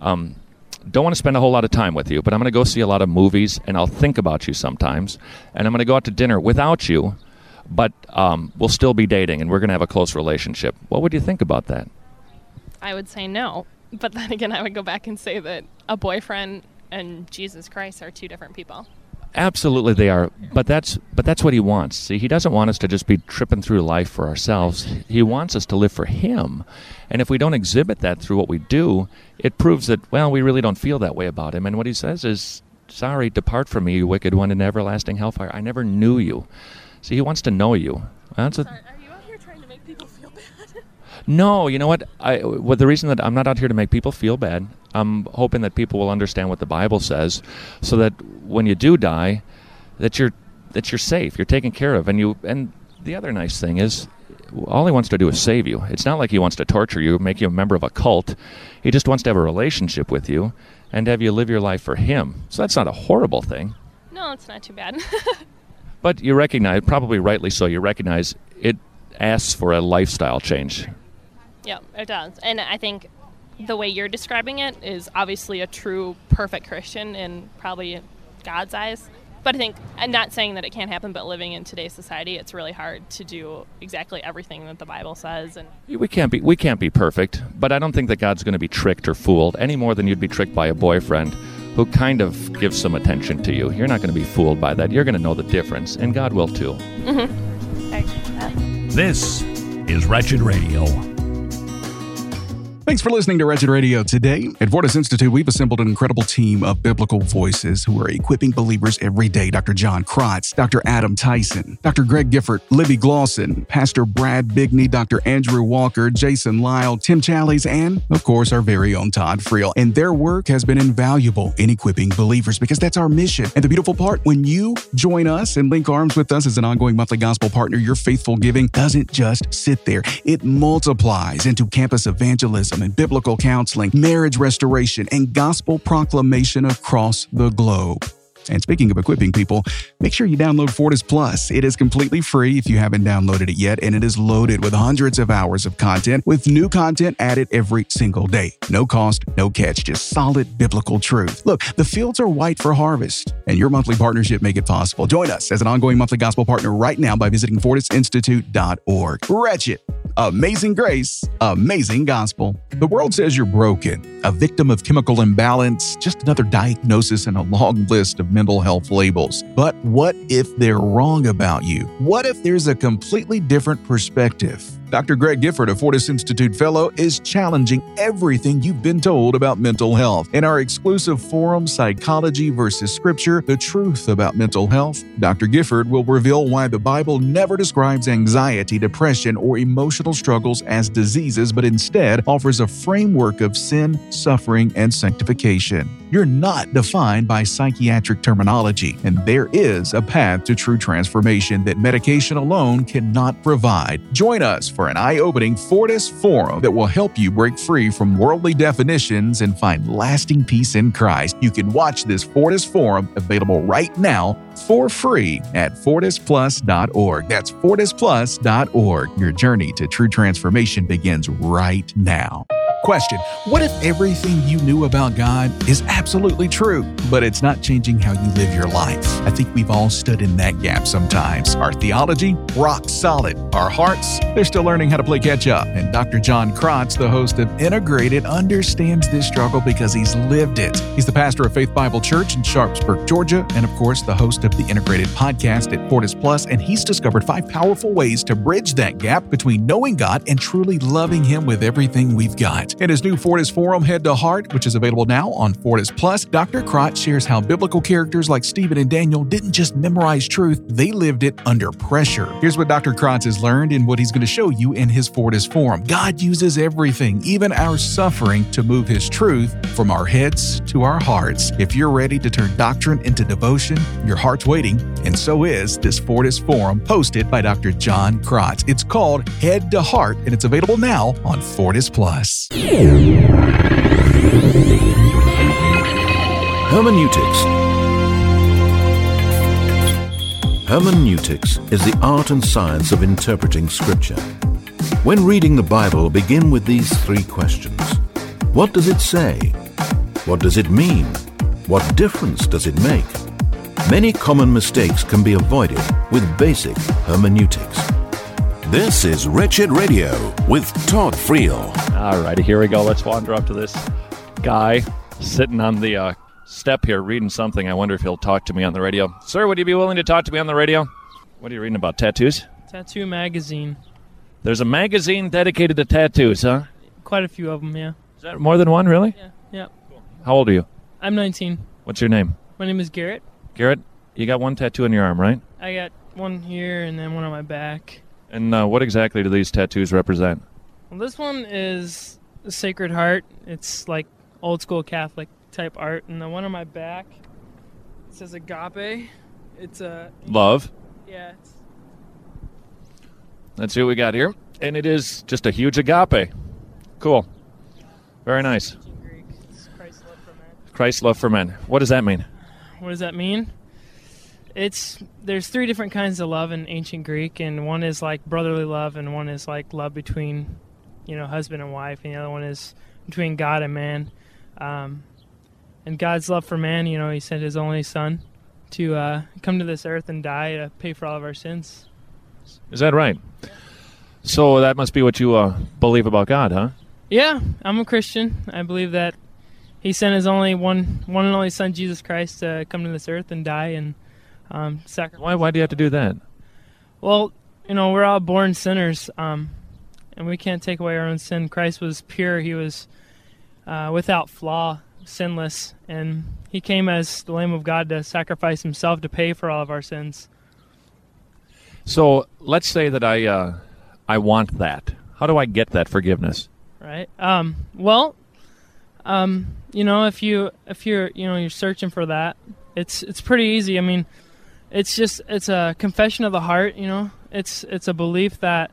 Don't want to spend a whole lot of time with you, but I'm going to go see a lot of movies, and I'll think about you sometimes, and I'm going to go out to dinner without you, but we'll still be dating, and we're going to have a close relationship. What would you think about that? I would say no, but then again, I would go back and say that a boyfriend and Jesus Christ are two different people. Absolutely they are, but that's what he wants. See, he doesn't want us to just be tripping through life for ourselves. He wants us to live for him. And if we don't exhibit that through what we do, it proves that, well, we really don't feel that way about him. And what he says is, sorry, depart from me, you wicked one, in everlasting hellfire. I never knew you. See, he wants to know you. Sorry, are you out here trying to make people feel bad? No, you know what? The reason that I'm not out here to make people feel bad, I'm hoping that people will understand what the Bible says, so that when you do die, that you're safe, you're taken care of, and the other nice thing is, all he wants to do is save you. It's not like he wants to torture you, make you a member of a cult. He just wants to have a relationship with you and have you live your life for him. So that's not a horrible thing. No, it's not too bad. But you recognize, probably rightly so, you recognize it asks for a lifestyle change. Yeah, it does. And I think the way you're describing it is obviously a true, perfect Christian in probably God's eyes. But I think, I'm not saying that it can't happen, but living in today's society, it's really hard to do exactly everything that the Bible says. And we can't be perfect, but I don't think that God's going to be tricked or fooled any more than you'd be tricked by a boyfriend who kind of gives some attention to you. You're not going to be fooled by that. You're going to know the difference, and God will too. Mm-hmm. I agree with that. This is Wretched Radio. Thanks for listening to Wretched Radio today. At Fortis Institute, we've assembled an incredible team of biblical voices who are equipping believers every day. Dr. John Krotz, Dr. Adam Tyson, Dr. Greg Gifford, Libby Glosson, Pastor Brad Bigney, Dr. Andrew Walker, Jason Lyle, Tim Challies, and, of course, our very own Todd Friel. And their work has been invaluable in equipping believers because that's our mission. And the beautiful part, when you join us and link arms with us as an ongoing monthly gospel partner, your faithful giving doesn't just sit there. It multiplies into campus evangelism and biblical counseling, marriage restoration, and gospel proclamation across the globe. And speaking of equipping people, make sure you download Fortis Plus. It is completely free if you haven't downloaded it yet, and it is loaded with hundreds of hours of content with new content added every single day. No cost, no catch, just solid biblical truth. Look, the fields are white for harvest, and your monthly partnership make it possible. Join us as an ongoing monthly gospel partner right now by visiting fortisinstitute.org. Wretched, amazing grace, amazing gospel. The world says you're broken, a victim of chemical imbalance, just another diagnosis in a long list of mental health labels. But what if they're wrong about you? What if there's a completely different perspective? Dr. Greg Gifford, a Fortis Institute Fellow, is challenging everything you've been told about mental health. In our exclusive forum, Psychology versus Scripture, The Truth About Mental Health, Dr. Gifford will reveal why the Bible never describes anxiety, depression, or emotional struggles as diseases, but instead offers a framework of sin, suffering, and sanctification. You're not defined by psychiatric terminology, and there is a path to true transformation that medication alone cannot provide. Join us for an eye-opening Fortis Forum that will help you break free from worldly definitions and find lasting peace in Christ. You can watch this Fortis Forum available right now for free at fortisplus.org. That's fortisplus.org. Your journey to true transformation begins right now. Question: what if everything you knew about God is absolutely true, but it's not changing how you live your life? I think we've all stood in that gap sometimes. Our theology, rock solid. Our hearts, they're still learning how to play catch up. And Dr. John Krotz, the host of Integrated, understands this struggle because he's lived it. He's the pastor of Faith Bible Church in Sharpsburg, Georgia, and of course, the host of the Integrated podcast at Fortis Plus, and he's discovered 5 powerful ways to bridge that gap between knowing God and truly loving Him with everything we've got. In his new Fortis Forum, Head to Heart, which is available now on Fortis Plus, Dr. Krotz shares how biblical characters like Stephen and Daniel didn't just memorize truth, they lived it under pressure. Here's what Dr. Krotz has learned and what he's going to show you in his Fortis Forum. God uses everything, even our suffering, to move His truth from our heads to our hearts. If you're ready to turn doctrine into devotion, your heart's waiting, and so is this Fortis Forum hosted by Dr. John Krotz. It's called Head to Heart, and it's available now on Fortis Plus. Hermeneutics. Hermeneutics is the art and science of interpreting Scripture. When reading the Bible, begin with these 3 questions. What does it say? What does it mean? What difference does it make? Many common mistakes can be avoided with basic hermeneutics. This is Wretched Radio with Todd Friel. All righty, here we go. Let's wander up to this guy sitting on the step here reading something. I wonder if he'll talk to me on the radio. Sir, would you be willing to talk to me on the radio? What are you reading about, tattoos? Tattoo magazine. There's a magazine dedicated to tattoos, huh? Quite a few of them, yeah. Is that more than one, really? Yeah. Cool. How old are you? I'm 19. What's your name? My name is Garrett. Garrett, you got one tattoo on your arm, right? I got one here and then one on my back. And what exactly do these tattoos represent? Well, this one is the Sacred Heart. It's like old school Catholic type art. And the one on my back, it says agape. It's a... Love. Yeah. Let's see what we got here. And it is just a huge agape. Cool. Very nice. Greek. It's Christ's love for men. Christ's love for men. What does that mean? What does that mean? There's 3 different kinds of love in ancient Greek, and one is like brotherly love, and one is like love between, husband and wife, and the other one is between God and man. And God's love for man, he sent his only son to come to this earth and die to pay for all of our sins. Is that right? So that must be what you believe about God, huh? Yeah, I'm a Christian. I believe that he sent his only one and only son, Jesus Christ, to come to this earth and die and sacrifice. Why do you have to do that? Well, we're all born sinners, and we can't take away our own sin. Christ was pure. He was without flaw, sinless, and he came as the Lamb of God to sacrifice himself to pay for all of our sins. So let's say that I want that. How do I get that forgiveness? Right. If you're searching for that, it's pretty easy. I mean, it's a confession of the heart. It's a belief that,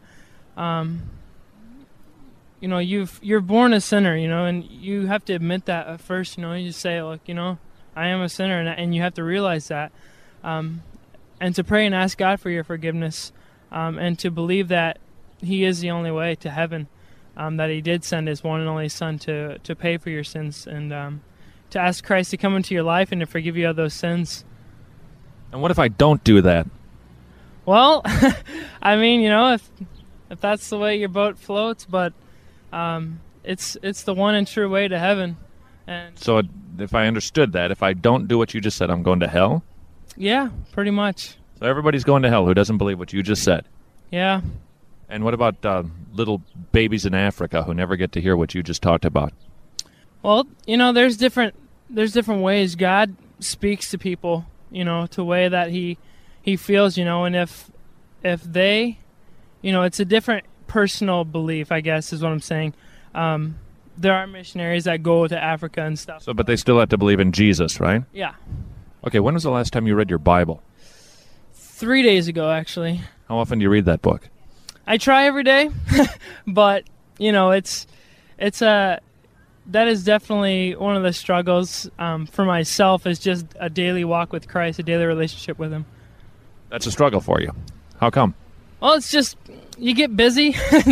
you're born a sinner. And you have to admit that at first. You just say, look, I am a sinner, and you have to realize that, and to pray and ask God for your forgiveness, and to believe that He is the only way to heaven. That He did send His one and only Son to pay for your sins, and to ask Christ to come into your life and to forgive you of those sins. And what if I don't do that? Well, I mean, if that's the way your boat floats, but it's the one and true way to heaven. And so if I understood that, if I don't do what you just said, I'm going to hell? Yeah, pretty much. So everybody's going to hell who doesn't believe what you just said? Yeah. And what about little babies in Africa who never get to hear what you just talked about? Well, there's different ways God speaks to people, to a way that he feels, and if they, it's a different personal belief, I guess is what I'm saying. There are missionaries that go to Africa and stuff. So, but they still have to believe in Jesus, right? Yeah. Okay, when was the last time you read your Bible? 3 days ago, actually. How often do you read that book? I try every day, but that is definitely one of the struggles for myself, is just a daily walk with Christ, a daily relationship with Him. That's a struggle for you. How come? Well, it's just you get busy.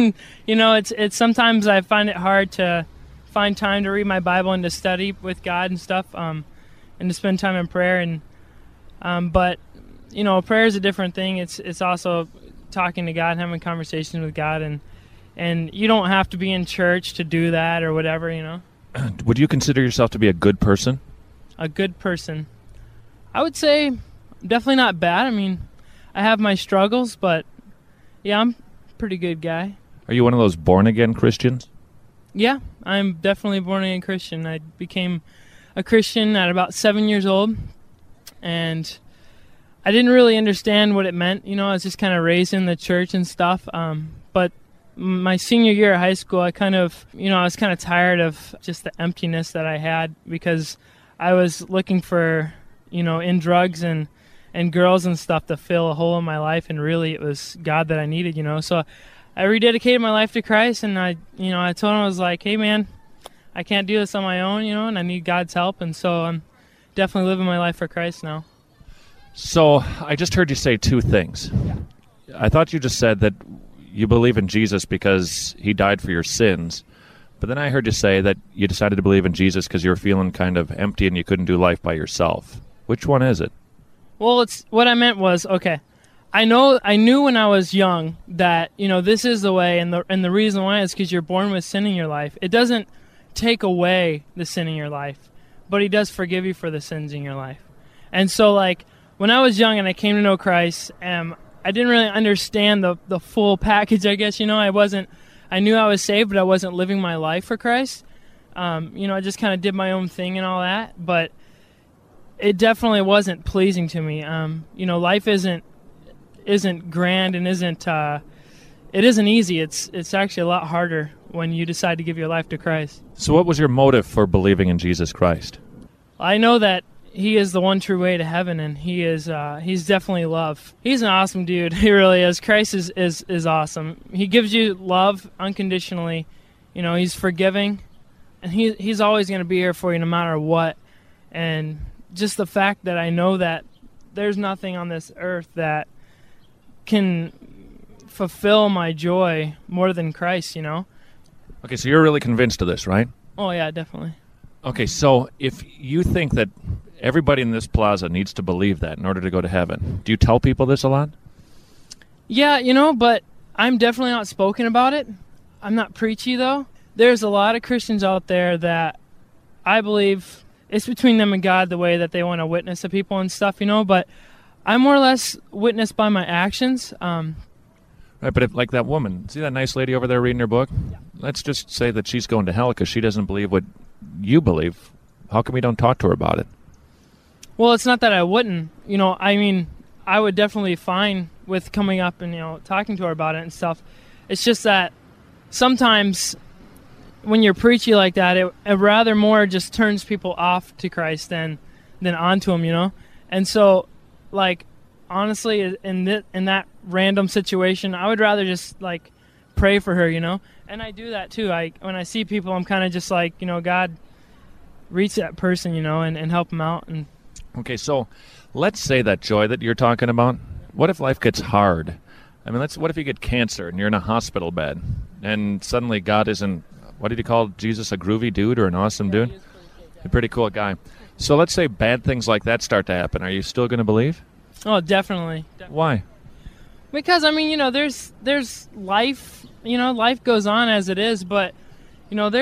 It's sometimes I find it hard to find time to read my Bible and to study with God and stuff, and to spend time in prayer. And but prayer is a different thing. It's also talking to God and having conversations with God, and you don't have to be in church to do that or whatever, Would you consider yourself to be a good person? A good person? I would say definitely not bad. I mean, I have my struggles, but yeah, I'm a pretty good guy. Are you one of those born-again Christians? Yeah, I'm definitely a born-again Christian. I became a Christian at about 7 years old, and I didn't really understand what it meant. I was just kind of raised in the church and stuff. But my senior year of high school, I was kind of tired of just the emptiness that I had, because I was looking for, in drugs and girls and stuff to fill a hole in my life. And really it was God that I needed, So I rededicated my life to Christ, and I told him, I was like, hey man, I can't do this on my own, and I need God's help. And so I'm definitely living my life for Christ now. So I just heard you say 2 things. Yeah. I thought you just said that you believe in Jesus because He died for your sins. But then I heard you say that you decided to believe in Jesus because you were feeling kind of empty and you couldn't do life by yourself. Which one is it? Well, it's what I meant was, okay, I knew when I was young that, this is the way, and the reason why is because you're born with sin in your life. It doesn't take away the sin in your life, but He does forgive you for the sins in your life. And so, when I was young and I came to know Christ, I didn't really understand the full package, I guess. I knew I was saved, but I wasn't living my life for Christ. I just kind of did my own thing and all that, but it definitely wasn't pleasing to me. Life isn't grand and it isn't easy. It's actually a lot harder when you decide to give your life to Christ. So what was your motive for believing in Jesus Christ? I know that he is the one true way to heaven, and he's definitely love. He's an awesome dude. He really is. Christ is awesome. He gives you love unconditionally. You know, he's forgiving, and he's always going to be here for you no matter what. And just the fact that I know that there's nothing on this earth that can fulfill my joy more than Christ, you know? Okay, so you're really convinced of this, right? Oh, yeah, definitely. Okay, so if you think that everybody in this plaza needs to believe that in order to go to heaven, do you tell people this a lot? Yeah, you know, but I'm definitely not outspoken about it. I'm not preachy, though. There's a lot of Christians out there that I believe it's between them and God the way that they want to witness to people and stuff, you know, but I more or less witness by my actions. Right, but if, like that woman, see that nice lady over there reading her book? Yeah. Let's just say that she's going to hell because she doesn't believe what you believe. How come we don't talk to her about it? Well, it's not that I wouldn't. You know, I mean, I would definitely be fine with coming up and, you know, talking to her about it and stuff. It's just that sometimes when you're preachy like that, it rather more just turns people off to Christ than onto him, you know? And so, like, honestly, in that random situation, I would rather just, like, pray for her, you know? And I do that, too. When I see people, I'm kind of just like, you know, God, reach that person, you know, and help them out. And okay, so let's say that joy that you're talking about, what if life gets hard? I mean, what if you get cancer and you're in a hospital bed and suddenly God isn't, what did he call Jesus, a groovy dude or an awesome dude? A pretty cool guy. So let's say bad things like that start to happen. Are you still going to believe? Oh, definitely. Why? Because, I mean, you know, there's life, you know, life goes on as it is, but, you know,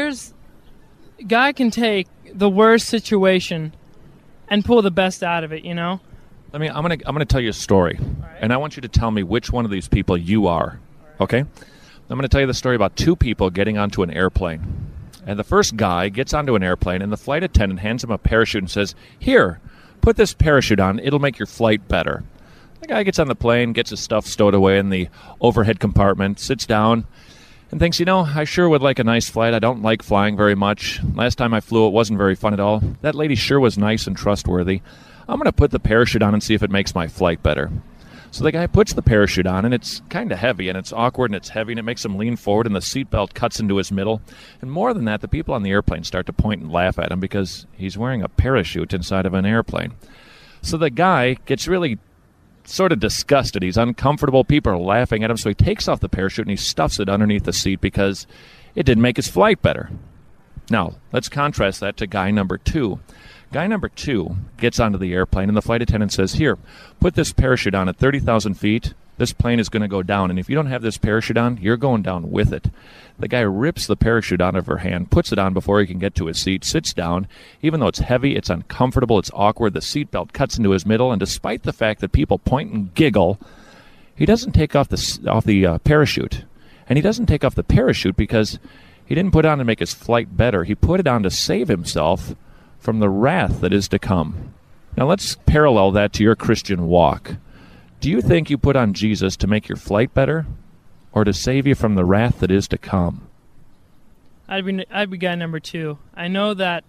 God can take the worst situation and pull the best out of it, you know? I'm gonna tell you a story, and I want you to tell me which one of these people you are, okay? I'm going to tell you the story about two people getting onto an airplane. And the first guy gets onto an airplane, and the flight attendant hands him a parachute and says, "Here, put this parachute on. It'll make your flight better." The guy gets on the plane, gets his stuff stowed away in the overhead compartment, sits down, and thinks, you know, I sure would like a nice flight. I don't like flying very much. Last time I flew, it wasn't very fun at all. That lady sure was nice and trustworthy. I'm going to put the parachute on and see if it makes my flight better. So the guy puts the parachute on, and it's kind of heavy, and it's awkward, and it's heavy, and it makes him lean forward, and the seatbelt cuts into his middle. And more than that, the people on the airplane start to point and laugh at him because he's wearing a parachute inside of an airplane. So the guy gets really sort of disgusted. He's uncomfortable. People are laughing at him, so he takes off the parachute, and he stuffs it underneath the seat because it didn't make his flight better. Now, let's contrast that to guy number two. Guy number two gets onto the airplane, and the flight attendant says, "Here, put this parachute on at 30,000 feet. This plane is going to go down, and if you don't have this parachute on, you're going down with it." The guy rips the parachute out of her hand, puts it on before he can get to his seat, sits down. Even though it's heavy, it's uncomfortable, it's awkward, the seatbelt cuts into his middle, and despite the fact that people point and giggle, he doesn't take off the parachute. And he doesn't take off the parachute because he didn't put it on to make his flight better. He put it on to save himself from the wrath that is to come. Now let's parallel that to your Christian walk. Do you think you put on Jesus to make your flight better or to save you from the wrath that is to come? I'd be guy number two. I know that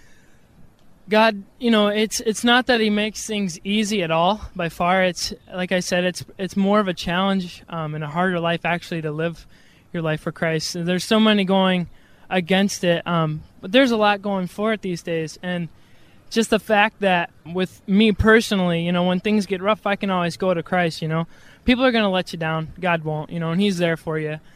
God, you know, it's not that he makes things easy at all by far. It's, like I said, it's more of a challenge and a harder life actually to live your life for Christ. There's so many going against it, but there's a lot going for it these days. And just the fact that with me personally, you know, when things get rough, I can always go to Christ, you know. People are going to let you down. God won't, you know, and he's there for you.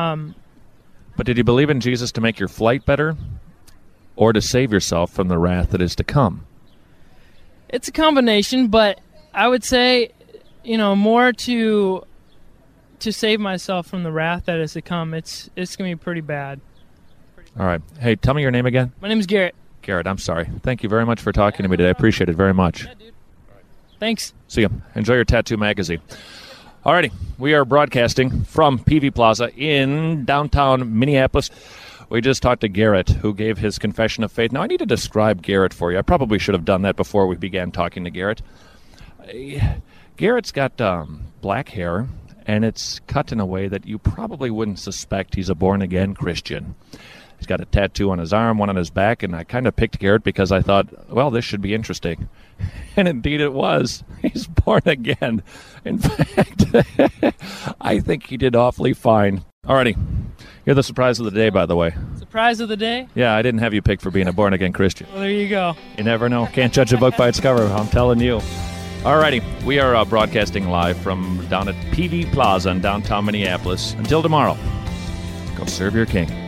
But did you believe in Jesus to make your flight better or to save yourself from the wrath that is to come? It's a combination, but I would say, you know, more to save myself from the wrath that is to come. It's going to be pretty bad. All right. Hey, tell me your name again. My name is Garrett. Garrett, I'm sorry. Thank you very much for talking to me today. I appreciate it very much. Yeah, dude. Thanks. See you. Enjoy your tattoo magazine. Alrighty, we are broadcasting from PV Plaza in downtown Minneapolis. We just talked to Garrett, who gave his confession of faith. Now, I need to describe Garrett for you. I probably should have done that before we began talking to Garrett. Garrett's got black hair, and it's cut in a way that you probably wouldn't suspect he's a born-again Christian. He's got a tattoo on his arm, one on his back, and I kind of picked Garrett because I thought, well, this should be interesting. And indeed it was. He's born again. In fact, I think he did awfully fine. Alrighty. You're the surprise of the day, by the way. Surprise of the day? Yeah, I didn't have you picked for being a born-again Christian. Well, there you go. You never know. Can't judge a book by its cover, I'm telling you. Alrighty, we are broadcasting live from down at PV Plaza in downtown Minneapolis. Until tomorrow, go serve your king.